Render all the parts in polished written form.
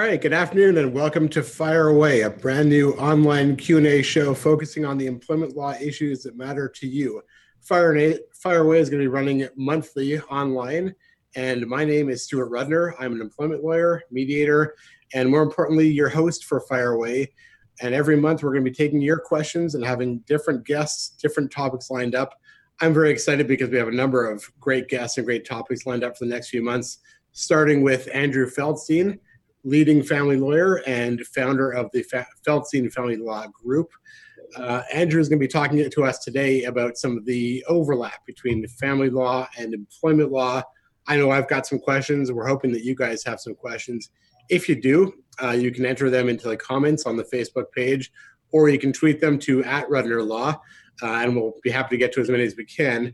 right, good afternoon and welcome to Fire Away, a brand new online Q&A show focusing on the employment law issues that matter to you. Fire Away is going to be running monthly online, and my name is Stuart Rudner. I'm an employment lawyer, mediator, and more importantly, your host for Fire Away. And every month we're going to be taking your questions and having different guests, different topics lined up. I'm very excited because we have a number of great guests and great topics lined up for the next few months, starting with Andrew Feldstein, leading family lawyer and founder of the Feldstein Family Law Group. Andrew is going to be talking to us today about some of the overlap between family law and employment law. I know I've got some questions. We're hoping that you guys have some questions. If you do, you can enter them into the comments on the Facebook page, or you can tweet them to @RudnerLaw, and we'll be happy to get to as many as we can.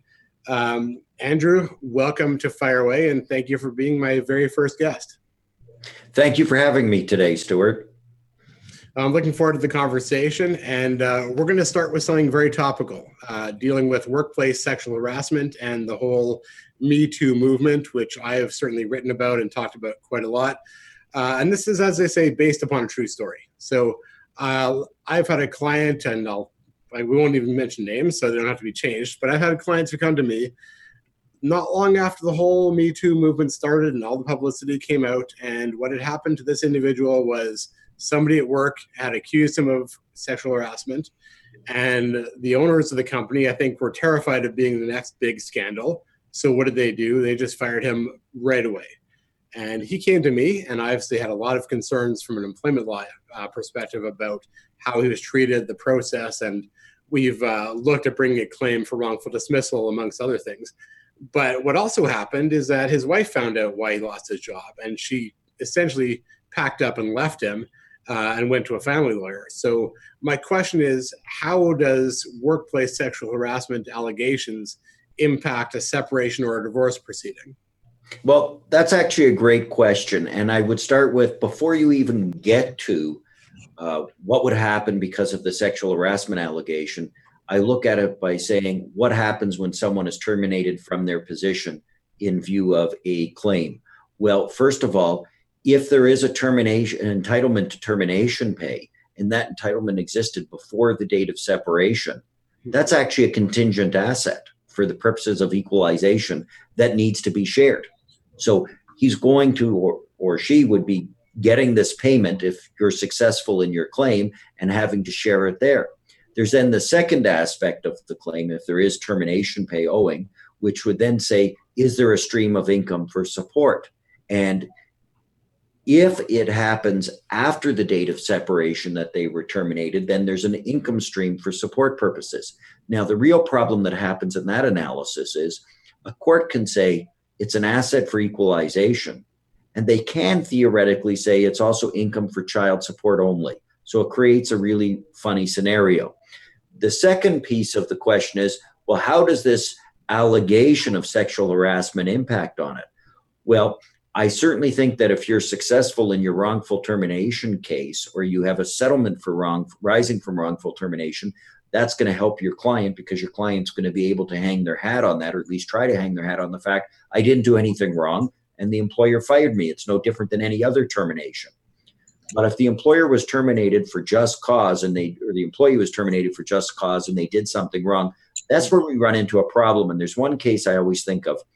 Andrew, welcome to Fire Away, and thank you for being my very first guest. Thank you for having me today, Stuart. I'm looking forward to the conversation, and we're going to start with something very topical, dealing with workplace sexual harassment and the whole Me Too movement, which I have certainly written about and talked about quite a lot. And this is, as I say, based upon a true story. So I've had a client, and we won't even mention names, so they don't have to be changed, but I've had clients who come to me not long after the whole Me Too movement started and all the publicity came out. And what had happened to this individual was somebody at work had accused him of sexual harassment. And the owners of the company, I think, were terrified of being the next big scandal. So what did they do? They just fired him right away. And he came to me, and I obviously had a lot of concerns from an employment law perspective about how he was treated, the process, and we've looked at bringing a claim for wrongful dismissal, amongst other things. But what also happened is that his wife found out why he lost his job, and she essentially packed up and left him and went to a family lawyer. So my question is, how does workplace sexual harassment allegations impact a separation or a divorce proceeding? Well, that's actually a great question. And I would start with, before you even get to what would happen because of the sexual harassment allegation, I look at it by saying, what happens when someone is terminated from their position in view of a claim? Well, first of all, if there is an entitlement to termination pay, and that entitlement existed before the date of separation, that's actually a contingent asset for the purposes of equalization that needs to be shared. So he's going to, or she would be getting this payment if you're successful in your claim and having to share it there. There's then the second aspect of the claim, if there is termination pay owing, which would then say, is there a stream of income for support? And if it happens after the date of separation that they were terminated, then there's an income stream for support purposes. Now, the real problem that happens in that analysis is a court can say it's an asset for equalization, and they can theoretically say it's also income for child support only. So it creates a really funny scenario. The second piece of the question is, well, how does this allegation of sexual harassment impact on it? Well, I certainly think that if you're successful in your wrongful termination case, or you have a settlement for rising from wrongful termination, that's going to help your client, because your client's going to be able to hang their hat on that, or at least try to hang their hat on the fact, I didn't do anything wrong and the employer fired me. It's no different than any other termination. But if the employer was terminated for just cause, or the employee was terminated for just cause and they did something wrong, that's where we run into a problem. And there's one case I always think of,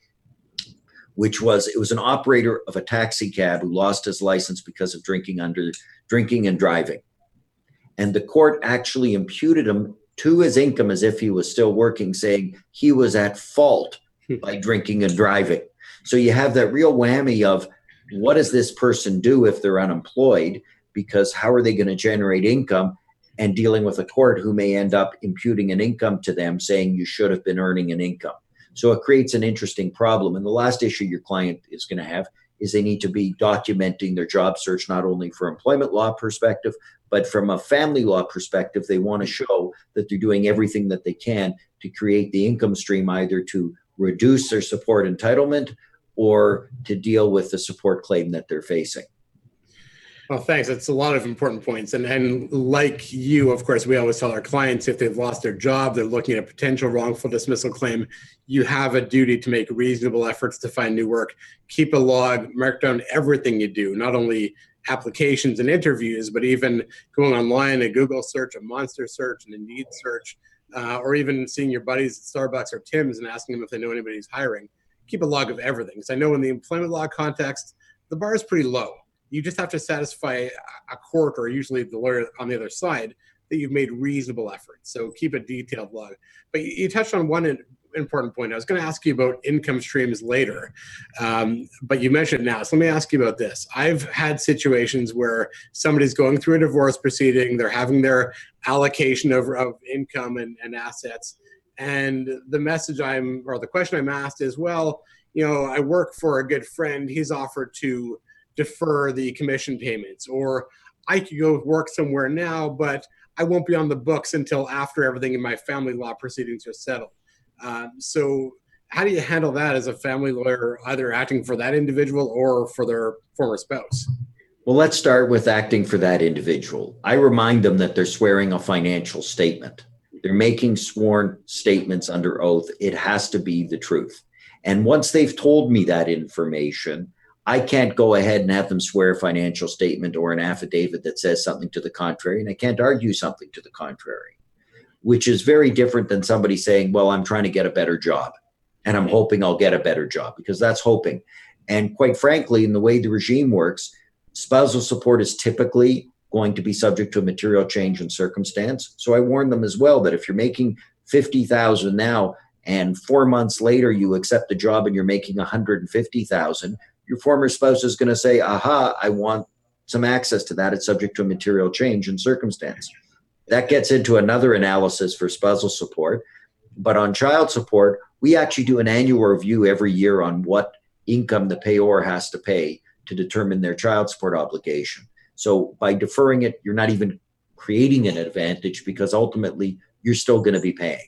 which was, it was an operator of a taxi cab who lost his license because of drinking and driving. And the court actually imputed him to his income as if he was still working, saying he was at fault by drinking and driving. So you have that real whammy of, what does this person do if they're unemployed? Because how are they going to generate income? And dealing with a court who may end up imputing an income to them, saying you should have been earning an income. So it creates an interesting problem. And the last issue your client is going to have is they need to be documenting their job search, not only for employment law perspective, but from a family law perspective. They want to show that they're doing everything that they can to create the income stream, either to reduce their support entitlement or to deal with the support claim that they're facing. Well, thanks. That's a lot of important points. And like you, of course, we always tell our clients, if they've lost their job, they're looking at a potential wrongful dismissal claim, you have a duty to make reasonable efforts to find new work. Keep a log, mark down everything you do, not only applications and interviews, but even going online, a Google search, a Monster search, an Indeed search, or even seeing your buddies at Starbucks or Tim's and asking them if they know anybody who's hiring. Keep a log of everything. Because I know in the employment law context, the bar is pretty low. You just have to satisfy a court, or usually the lawyer on the other side, that you've made reasonable efforts. So keep a detailed log. But you touched on one important point. I was going to ask you about income streams later, but you mentioned it now. So let me ask you about this. I've had situations where somebody's going through a divorce proceeding, they're having their allocation of income and assets, and the question I'm asked is, well, I work for a good friend. He's offered to defer the commission payments, or I could go work somewhere now, but I won't be on the books until after everything in my family law proceedings are settled. So how do you handle that as a family lawyer, either acting for that individual or for their former spouse? Well, let's start with acting for that individual. I remind them that they're swearing a financial statement. They're making sworn statements under oath. It has to be the truth. And once they've told me that information, I can't go ahead and have them swear a financial statement or an affidavit that says something to the contrary, and I can't argue something to the contrary, which is very different than somebody saying, well, I'm trying to get a better job, and I'm hoping I'll get a better job, because that's hoping. And quite frankly, in the way the regime works, spousal support is typically going to be subject to a material change in circumstance. So I warn them as well that if you're making $50,000 now and 4 months later you accept the job and you're making $150,000, your former spouse is going to say, aha, I want some access to that. It's subject to a material change in circumstance. That gets into another analysis for spousal support. But on child support, we actually do an annual review every year on what income the payor has to pay to determine their child support obligation. So by deferring it, you're not even creating an advantage, because ultimately you're still going to be paying.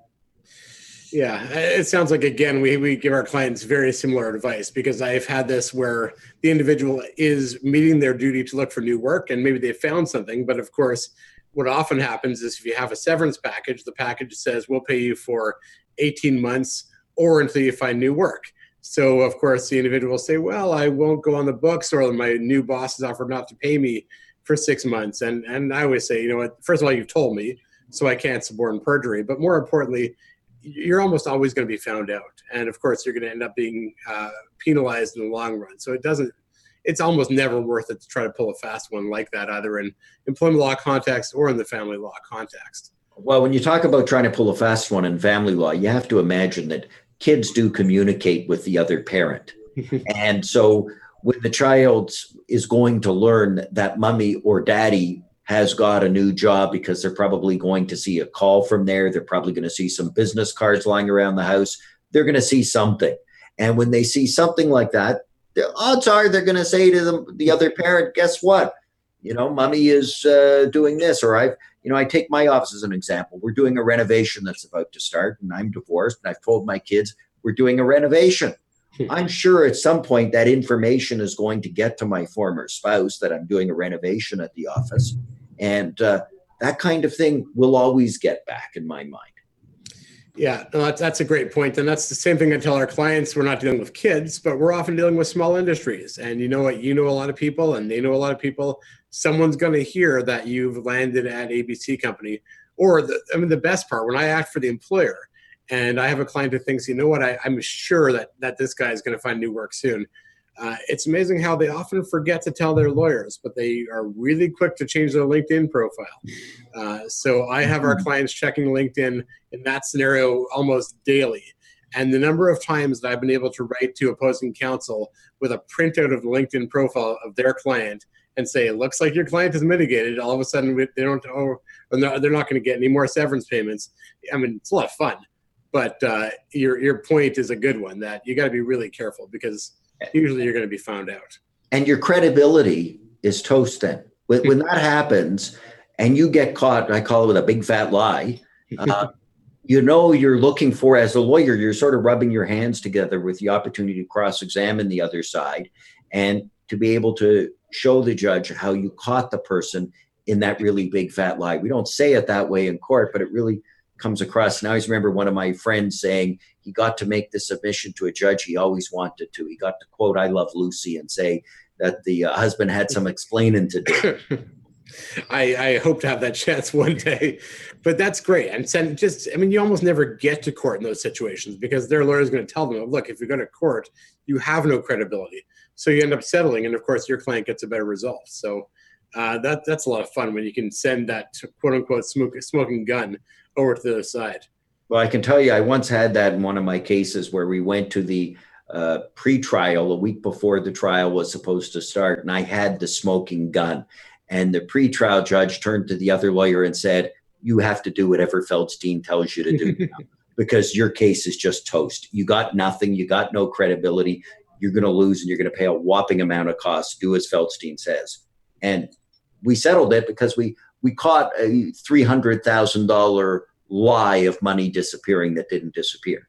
Yeah, it sounds like, again, we give our clients very similar advice, because I've had this where the individual is meeting their duty to look for new work, and maybe they found something. But of course, what often happens is if you have a severance package, the package says we'll pay you for 18 months or until you find new work. So of course, the individual will say, well, I won't go on the books, or my new boss has offered not to pay me for 6 months. And I always say, what, first of all, you've told me, so I can't suborn perjury. But more importantly, you're almost always going to be found out. And of course, you're going to end up being penalized in the long run. So it's almost never worth it to try to pull a fast one like that, either in employment law context or in the family law context. Well, when you talk about trying to pull a fast one in family law, you have to imagine that kids do communicate with the other parent. And so when the child is going to learn that mommy or daddy has got a new job, because they're probably going to see a call from there, they're probably going to see some business cards lying around the house, they're going to see something. And when they see something like that, the odds are they're going to say to the other parent, guess what? Mommy is doing this. Or I take my office as an example. We're doing a renovation that's about to start, and I'm divorced, and I've told my kids we're doing a renovation. I'm sure at some point that information is going to get to my former spouse that I'm doing a renovation at the office. And that kind of thing will always get back in my mind. Yeah, no, that's a great point. And that's the same thing I tell our clients. We're not dealing with kids, but we're often dealing with small industries. And you know what? You know a lot of people, and they know a lot of people. Someone's going to hear that you've landed at ABC company. Or the best part, when I act for the employer and I have a client who thinks, you know what, I'm sure that this guy is going to find new work soon. It's amazing how they often forget to tell their lawyers, but they are really quick to change their LinkedIn profile. So I have our clients checking LinkedIn in that scenario almost daily. And the number of times that I've been able to write to opposing counsel with a printout of the LinkedIn profile of their client and say, it looks like your client is mitigated. All of a sudden, they don't, or they're not going to get any more severance payments. I mean, it's a lot of fun. But your point is a good one, that you got to be really careful, because usually you're going to be found out. And your credibility is toast then. When that happens and you get caught, I call it with a big fat lie, you're looking for, as a lawyer, you're sort of rubbing your hands together with the opportunity to cross-examine the other side and to be able to show the judge how you caught the person in that really big fat lie. We don't say it that way in court, but it really comes across. And I always remember one of my friends saying he got to make the submission to a judge he always wanted to. He got to quote "I Love Lucy" and say that the husband had some explaining to do. I hope to have that chance one day, but that's great. And you almost never get to court in those situations because their lawyer is going to tell them, look, if you go to court, you have no credibility. So you end up settling. And of course, your client gets a better result. So that's a lot of fun when you can send that quote unquote smoking gun over to the other side. Well, I can tell you, I once had that in one of my cases where we went to the pre-trial a week before the trial was supposed to start. And I had the smoking gun. And the pretrial judge turned to the other lawyer and said, you have to do whatever Feldstein tells you to do now, because your case is just toast. You got nothing. You got no credibility. You're going to lose and you're going to pay a whopping amount of costs. Do as Feldstein says. And we settled it because we caught a $300,000 lie of money disappearing that didn't disappear.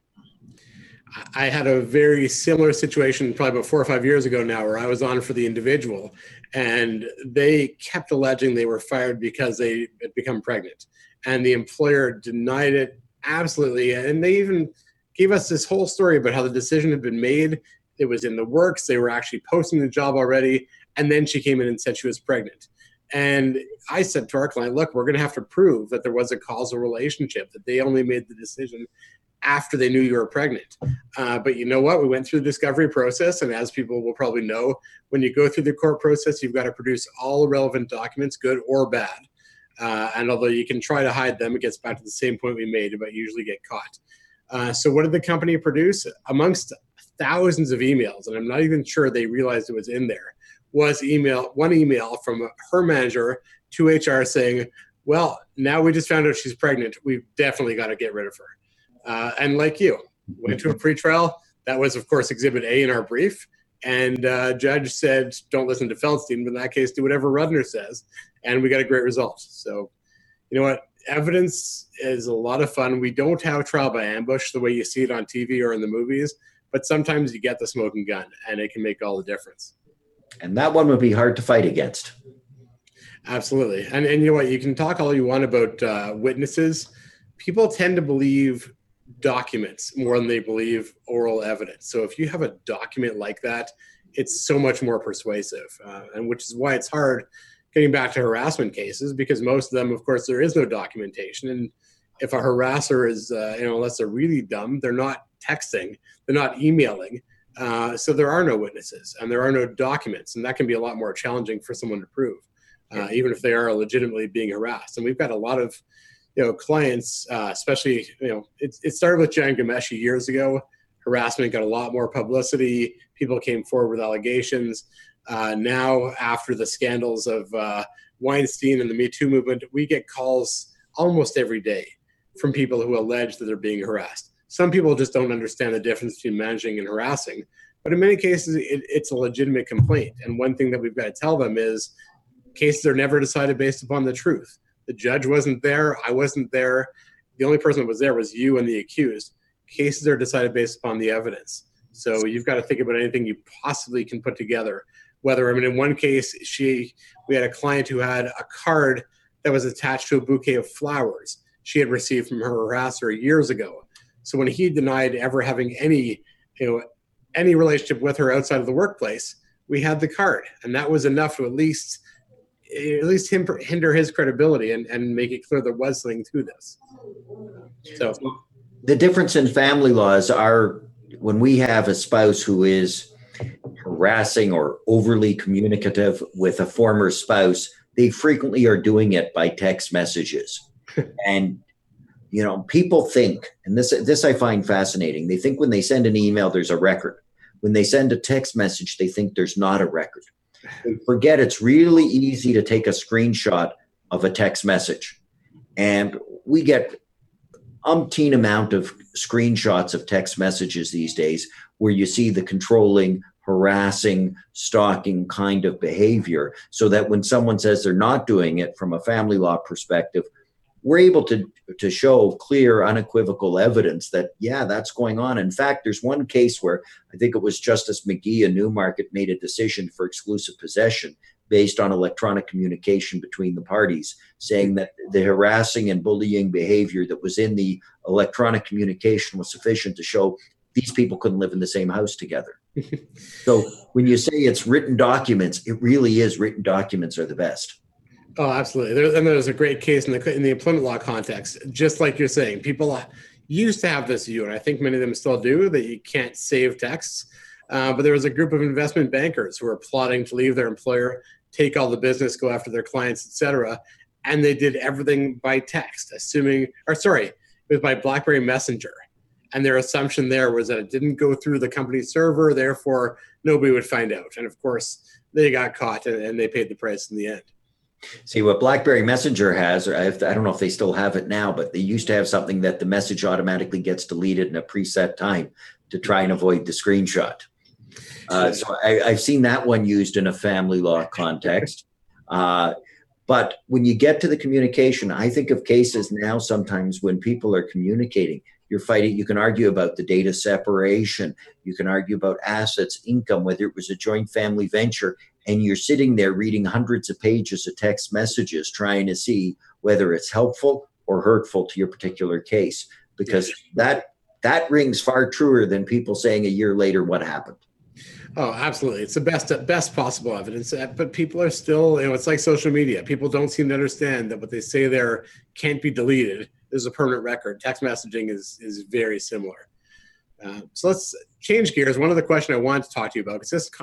I had a very similar situation probably about 4 or 5 years ago now where I was on for the individual and they kept alleging they were fired because they had become pregnant. And the employer denied it absolutely. And they even gave us this whole story about how the decision had been made. It was in the works. They were actually posting the job already. And then she came in and said she was pregnant. And I said to our client, look, we're going to have to prove that there was a causal relationship, that they only made the decision after they knew you were pregnant. But you know what? We went through the discovery process. And as people will probably know, when you go through the court process, you've got to produce all relevant documents, good or bad. And although you can try to hide them, it gets back to the same point we made, but you usually get caught. So what did the company produce? Amongst thousands of emails, and I'm not even sure they realized it was in there, was one email from her manager to HR saying, well, now we just found out she's pregnant. We've definitely got to get rid of her. And like you, went to a pretrial. That was, of course, Exhibit A in our brief. And judge said, don't listen to Feldstein, but in that case, do whatever Rudner says. And we got a great result. So, you know what? Evidence is a lot of fun. We don't have trial by ambush the way you see it on TV or in the movies, but sometimes you get the smoking gun and it can make all the difference. And that one would be hard to fight against. Absolutely. And you know what? You can talk all you want about witnesses. People tend to believe documents more than they believe oral evidence. So if you have a document like that, it's so much more persuasive, and which is why it's hard getting back to harassment cases, because most of them, of course, there is no documentation. And if a harasser is, unless they're really dumb, they're not texting, they're not emailing. So there are no witnesses and there are no documents. And that can be a lot more challenging for someone to prove, even if they are legitimately being harassed. And we've got a lot of clients, especially, it started with Jan Ghomeshi years ago. Harassment got a lot more publicity. People came forward with allegations. Now, after the scandals of Weinstein and the Me Too movement, we get calls almost every day from people who allege that they're being harassed. Some people just don't understand the difference between managing and harassing. But in many cases, it's a legitimate complaint. And one thing that we've got to tell them is cases are never decided based upon the truth. The judge wasn't there. I wasn't there. The only person that was there was you and the accused. Cases are decided based upon the evidence. So you've got to think about anything you possibly can put together. In one case, we had a client who had a card that was attached to a bouquet of flowers she had received from her harasser years ago. So when he denied ever having any relationship with her outside of the workplace, we had the card, and that was enough to at least hinder his credibility and make it clear there was something to this. So the difference in family laws are when we have a spouse who is harassing or overly communicative with a former spouse, they frequently are doing it by text messages. And people think, and this I find fascinating, they think when they send an email, there's a record. When they send a text message, they think there's not a record. They forget it's really easy to take a screenshot of a text message. And we get umpteen amount of screenshots of text messages these days where you see the controlling, harassing, stalking kind of behavior, so that when someone says they're not doing it from a family law perspective, we're able to show clear, unequivocal evidence that, yeah, that's going on. In fact, there's one case where I think it was Justice McGee in Newmarket made a decision for exclusive possession based on electronic communication between the parties, saying that the harassing and bullying behavior that was in the electronic communication was sufficient to show these people couldn't live in the same house together. So when you say it's written documents, it really is written documents are the best. Oh, absolutely. There's a great case in the employment law context, just like you're saying. People used to have this view, and I think many of them still do, that you can't save texts. But there was a group of investment bankers who were plotting to leave their employer, take all the business, go after their clients, etc. And they did everything by text, it was by BlackBerry Messenger. And their assumption there was that it didn't go through the company server, therefore nobody would find out. And of course, they got caught and they paid the price in the end. See, what BlackBerry Messenger has, or I don't know if they still have it now, but they used to have something that the message automatically gets deleted in a preset time to try and avoid the screenshot. So I've seen that one used in a family law context. But when you get to the communication, I think of cases now sometimes when people are communicating, you're fighting, you can argue about the data separation, you can argue about assets, income, whether it was a joint family venture, and you're sitting there reading hundreds of pages of text messages trying to see whether it's helpful or hurtful to your particular case, because that rings far truer than people saying a year later what happened. Oh, absolutely. It's the best possible evidence, but people are still, it's like social media. People don't seem to understand that what they say there can't be deleted. There's a permanent record. Text messaging is very similar. So let's change gears. One other question I wanted to talk to you about, because this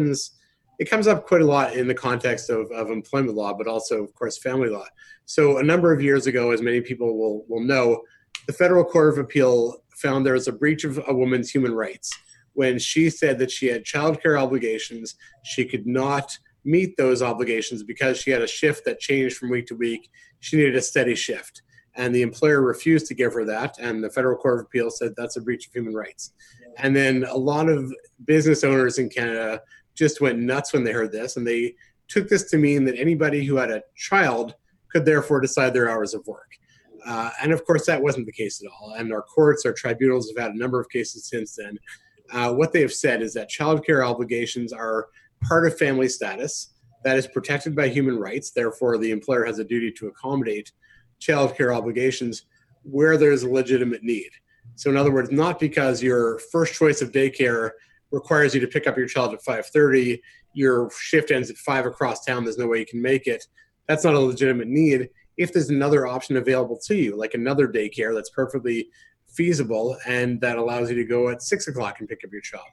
it comes up quite a lot in the context of employment law, but also, of course, family law. So a number of years ago, as many people will know, the Federal Court of Appeal found there was a breach of a woman's human rights when she said that she had childcare obligations. She could not meet those obligations because she had a shift that changed from week to week. She needed a steady shift. And the employer refused to give her that. And the Federal Court of Appeal said that's a breach of human rights. And then a lot of business owners in Canada just went nuts when they heard this. And they took this to mean that anybody who had a child could therefore decide their hours of work. And of course, that wasn't the case at all. And our courts, our tribunals have had a number of cases since then. What they have said is that childcare obligations are part of family status that is protected by human rights. Therefore, the employer has a duty to accommodate childcare obligations where there's a legitimate need. So in other words, not because your first choice of daycare requires you to pick up your child at 5:30, your shift ends at 5 across town, there's no way you can make it. That's not a legitimate need. If there's another option available to you, like another daycare that's perfectly feasible and that allows you to go at 6 o'clock and pick up your child.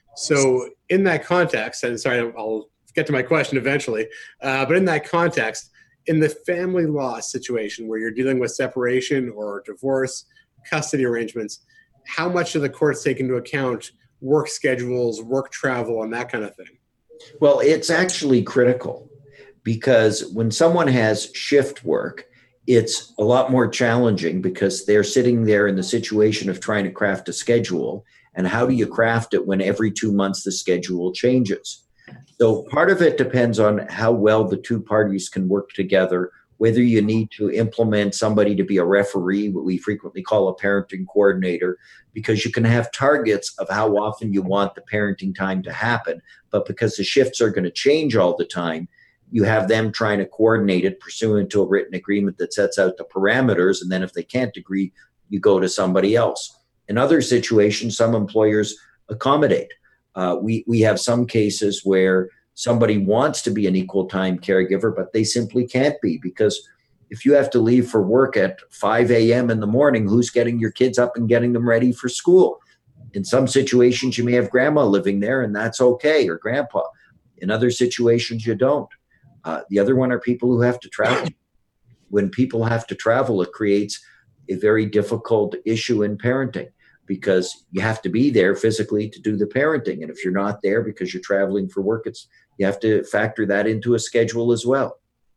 So in that context, and sorry, I'll get to my question eventually, but in that context, in the family law situation where you're dealing with separation or divorce, custody arrangements, how much do the courts take into account work schedules, work travel, and that kind of thing? Well, it's actually critical because when someone has shift work, it's a lot more challenging because they're sitting there in the situation of trying to craft a schedule. And how do you craft it when every 2 months the schedule changes? So part of it depends on how well the two parties can work together, whether you need to implement somebody to be a referee, what we frequently call a parenting coordinator, because you can have targets of how often you want the parenting time to happen. But because the shifts are going to change all the time, you have them trying to coordinate it pursuant to a written agreement that sets out the parameters. And then if they can't agree, you go to somebody else. In other situations, some employers accommodate. We have some cases where somebody wants to be an equal time caregiver, but they simply can't be, because if you have to leave for work at 5 a.m. in the morning, who's getting your kids up and getting them ready for school? In some situations, you may have grandma living there, and that's okay, or grandpa. In other situations, you don't. The other one are people who have to travel. When people have to travel, it creates a very difficult issue in parenting, because you have to be there physically to do the parenting. And if you're not there because you're traveling for work, you have to factor that into a schedule as well.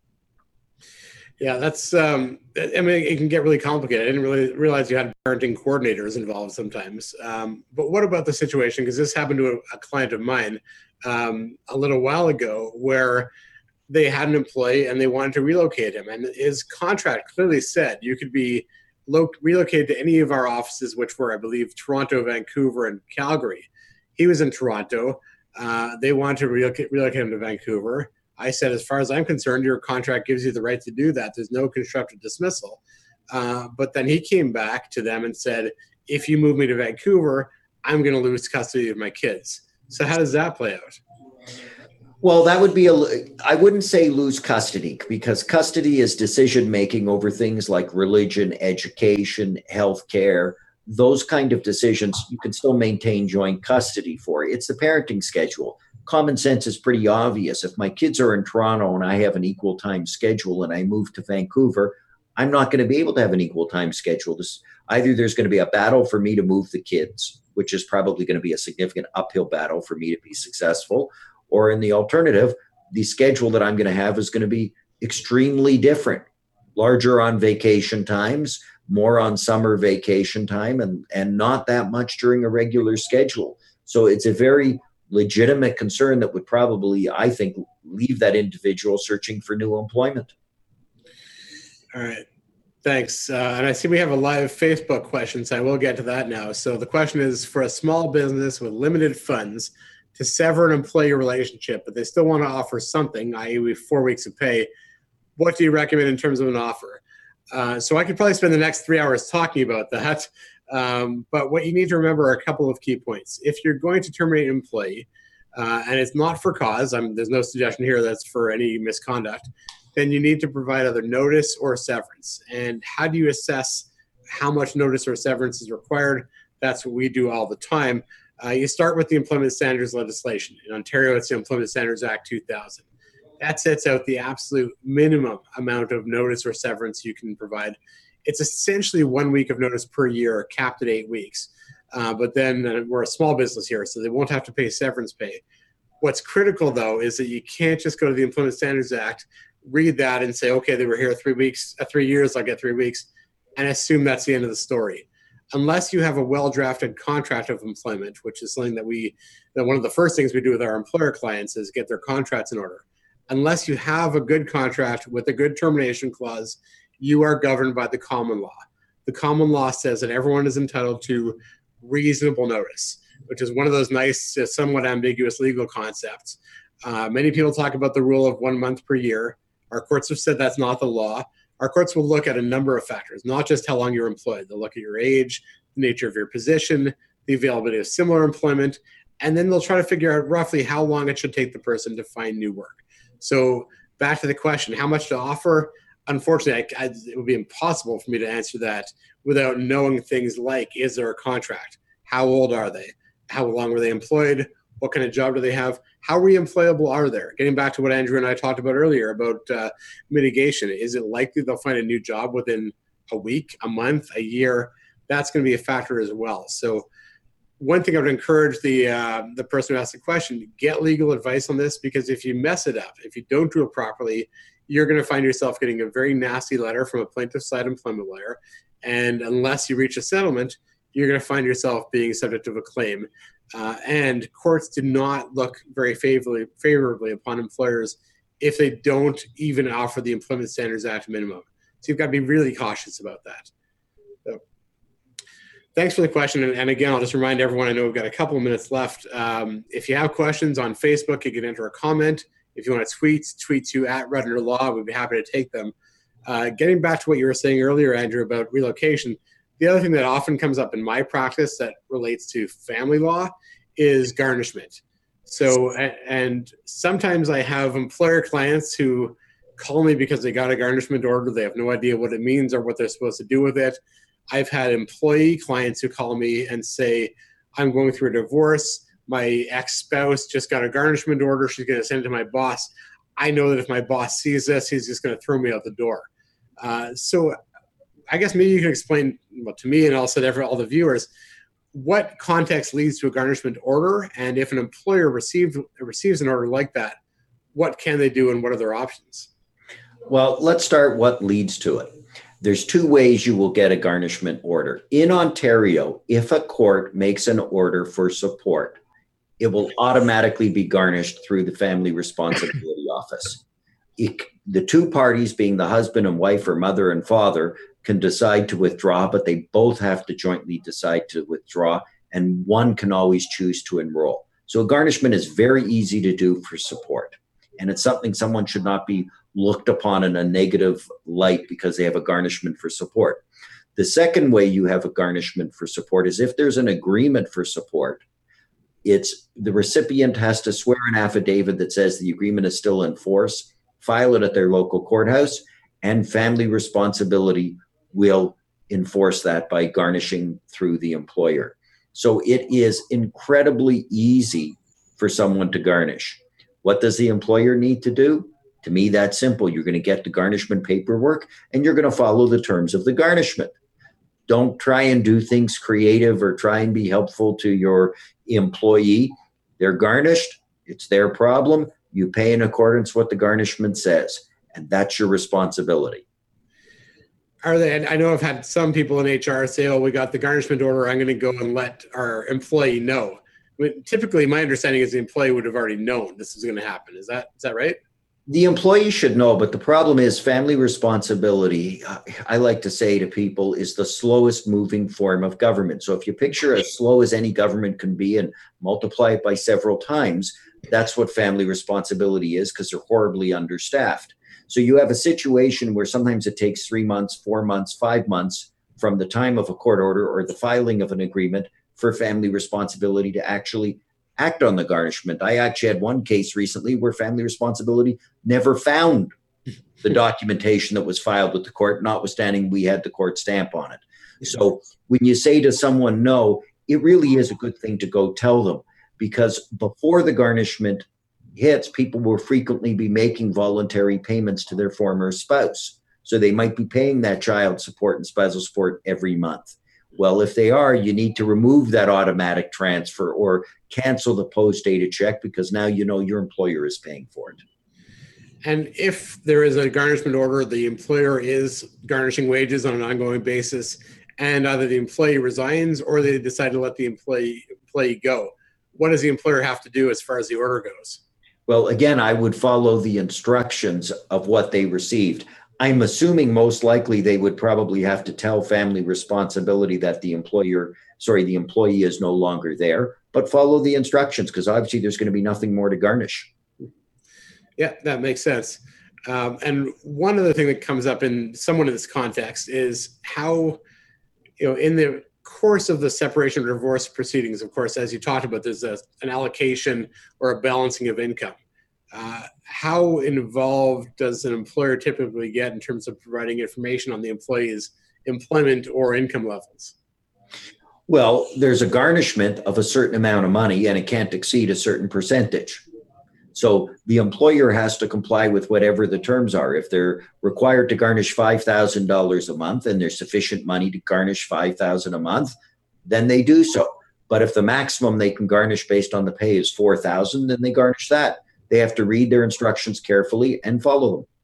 Yeah, that's, I mean, it can get really complicated. I didn't really realize you had parenting coordinators involved sometimes. But what about the situation? Because this happened to a client of mine a little while ago, where they had an employee and they wanted to relocate him. And his contract clearly said you could be relocated to any of our offices, which were, I believe, Toronto, Vancouver, and Calgary. He was in Toronto. They wanted to relocate him to Vancouver. I said, as far as I'm concerned, your contract gives you the right to do that. There's no constructive dismissal. But then he came back to them and said, if you move me to Vancouver, I'm going to lose custody of my kids. So how does that play out? Well, that would be I wouldn't say lose custody, because custody is decision making over things like religion, education, healthcare, those kind of decisions. You can still maintain joint custody for. It's the parenting schedule. Common sense is pretty obvious. If my kids are in Toronto and I have an equal time schedule and I move to Vancouver, I'm not going to be able to have an equal time schedule. Either there's going to be a battle for me to move the kids, which is probably going to be a significant uphill battle for me to be successful, or in the alternative, the schedule that I'm going to have is going to be extremely different, larger on vacation times, more on summer vacation time, and not that much during a regular schedule. So it's a very legitimate concern that would probably, I think, leave that individual searching for new employment. All right. Thanks. And I see we have a live Facebook question, so I will get to that now. So the question is, for a small business with limited funds to sever an employee relationship, but they still want to offer something, i.e. 4 weeks of pay, what do you recommend in terms of an offer? So I could probably spend the next 3 hours talking about that. But what you need to remember are a couple of key points. If you're going to terminate an employee, and it's not for cause, there's no suggestion here that's for any misconduct, then you need to provide either notice or severance. And how do you assess how much notice or severance is required? That's what we do all the time. You start with the employment standards legislation. In Ontario, it's the Employment Standards Act 2000. That sets out the absolute minimum amount of notice or severance you can provide. It's essentially 1 week of notice per year, capped at 8 weeks. But then we're a small business here, so they won't have to pay severance pay. What's critical, though, is that you can't just go to the Employment Standards Act, read that and say, okay, they were here 3 years, I'll get 3 weeks, and assume that's the end of the story. Unless you have a well-drafted contract of employment, which is something that one of the first things we do with our employer clients is get their contracts in order. Unless you have a good contract with a good termination clause, you are governed by the common law. The common law says that everyone is entitled to reasonable notice, which is one of those nice, somewhat ambiguous legal concepts. Many people talk about the rule of 1 month per year. Our courts have said that's not the law. Our courts will look at a number of factors, not just how long you're employed. They'll look at your age, the nature of your position, the availability of similar employment, and then they'll try to figure out roughly how long it should take the person to find new work. So back to the question, how much to offer? Unfortunately, it would be impossible for me to answer that without knowing things like, is there a contract? How old are they? How long were they employed? What kind of job do they have? How reemployable are they? Getting back to what Andrew and I talked about earlier about mitigation, is it likely they'll find a new job within a week, a month, a year? That's going to be a factor as well. So one thing I would encourage the person who asked the question, get legal advice on this, because if you mess it up, if you don't do it properly, you're going to find yourself getting a very nasty letter from a plaintiff's side employment lawyer. And unless you reach a settlement, you're going to find yourself being subject to a claim. And courts do not look very favorably upon employers if they don't even offer the Employment Standards Act minimum. So you've got to be really cautious about that. So, thanks for the question. And again, I'll just remind everyone, I know we've got a couple of minutes left. If you have questions on Facebook, you can enter a comment. If you want to tweet to @RedunderLaw, we'd be happy to take them. Getting back to what you were saying earlier, Andrew, about relocation, the other thing that often comes up in my practice that relates to family law is garnishment. So, and sometimes I have employer clients who call me because they got a garnishment order. They have no idea what it means or what they're supposed to do with it. I've had employee clients who call me and say, I'm going through a divorce. My ex-spouse just got a garnishment order. She's going to send it to my boss. I know that if my boss sees this, he's just going to throw me out the door. So I guess maybe you can explain to me and also to all the viewers what context leads to a garnishment order, and if an employer receives an order like that, what can they do and what are their options? Well, let's start what leads to it. There's two ways you will get a garnishment order. In Ontario, if a court makes an order for support, it will automatically be garnished through the Family Responsibility Office. The two parties, being the husband and wife or mother and father, can decide to withdraw, but they both have to jointly decide to withdraw, and one can always choose to enroll. So a garnishment is very easy to do for support. And it's something someone should not be looked upon in a negative light because they have a garnishment for support. The second way you have a garnishment for support is if there's an agreement for support. It's the recipient has to swear an affidavit that says the agreement is still in force, file it at their local courthouse, and family responsibility will enforce that by garnishing through the employer. So it is incredibly easy for someone to garnish. What does the employer need to do? To me, that's simple. You're going to get the garnishment paperwork and you're going to follow the terms of the garnishment. Don't try and do things creative or try and be helpful to your employee. They're garnished. It's their problem. You pay in accordance with what the garnishment says, and that's your responsibility. Are they? I know I've had some people in HR say, "Oh, we got the garnishment order. I'm going to go and let our employee know." But typically, my understanding is the employee would have already known this is going to happen. Is that right? The employee should know, but the problem is family responsibility, I like to say to people, is the slowest moving form of government. So if you picture as slow as any government can be and multiply it by several times, that's what family responsibility is, because they're horribly understaffed. So you have a situation where sometimes it takes 3 months, 4 months, 5 months from the time of a court order or the filing of an agreement for family responsibility to actually act on the garnishment. I actually had one case recently where family responsibility never found the documentation that was filed with the court, notwithstanding we had the court stamp on it. So when you say to someone no, it really is a good thing to go tell them, because before the garnishment hits, people will frequently be making voluntary payments to their former spouse. So they might be paying that child support and spousal support every month. Well, if they are, you need to remove that automatic transfer or cancel the post-dated check, because now you know your employer is paying for it. And if there is a garnishment order, the employer is garnishing wages on an ongoing basis, and either the employee resigns or they decide to let the employee go, what does the employer have to do as far as the order goes? Well, again, I would follow the instructions of what they received. I'm assuming most likely they would probably have to tell family responsibility that the employee is no longer there, but follow the instructions, because obviously there's going to be nothing more to garnish. Yeah, that makes sense. And one other thing that comes up in somewhat of this context is how, in the course of the separation or divorce proceedings, of course, as you talked about, there's an allocation or a balancing of income. How involved does an employer typically get in terms of providing information on the employee's employment or income levels? Well, there's a garnishment of a certain amount of money and it can't exceed a certain percentage. So the employer has to comply with whatever the terms are. If they're required to garnish $5,000 a month and there's sufficient money to garnish $5,000 a month, then they do so. But if the maximum they can garnish based on the pay is $4,000, then they garnish that. They have to read their instructions carefully and follow them.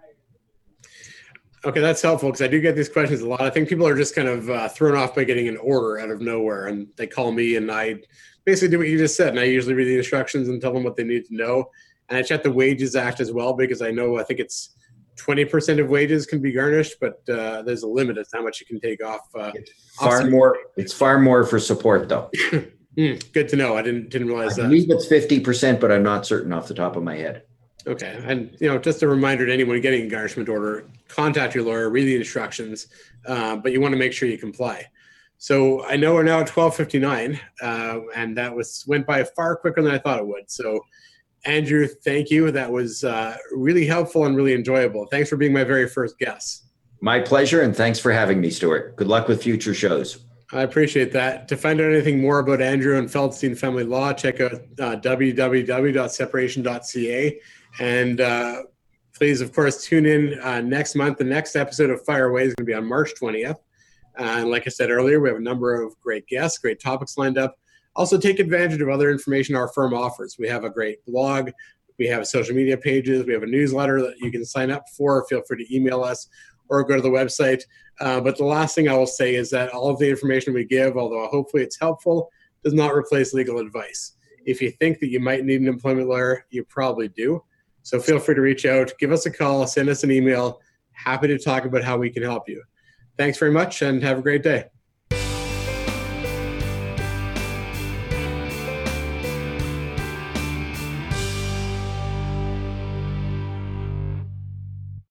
Okay, that's helpful, because I do get these questions a lot. I think people are just kind of thrown off by getting an order out of nowhere, and they call me and I basically do what you just said, and I usually read the instructions and tell them what they need to know. And I check the Wages Act as well, because I think it's 20% of wages can be garnished, but there's a limit as to how much you can take off. It's far more for support, though. Good to know. I didn't realize that. I believe it's 50%, but I'm not certain off the top of my head. Okay. And, just a reminder to anyone getting a garnishment order, contact your lawyer, read the instructions, but you want to make sure you comply. So I know we're now at 12:59, and that went by far quicker than I thought it would. So Andrew, thank you. That was really helpful and really enjoyable. Thanks for being my very first guest. My pleasure, and thanks for having me, Stuart. Good luck with future shows. I appreciate that. To find out anything more about Andrew and Feldstein Family Law, check out www.separation.ca. And please, of course, tune in next month. The next episode of Fire Away is going to be on March 20th. And like I said earlier, we have a number of great guests, great topics lined up. Also, take advantage of other information our firm offers. We have a great blog. We have social media pages. We have a newsletter that you can sign up for. Feel free to email us or go to the website. But the last thing I will say is that all of the information we give, although hopefully it's helpful, does not replace legal advice. If you think that you might need an employment lawyer, you probably do. So feel free to reach out, give us a call, send us an email. Happy to talk about how we can help you. Thanks very much and have a great day.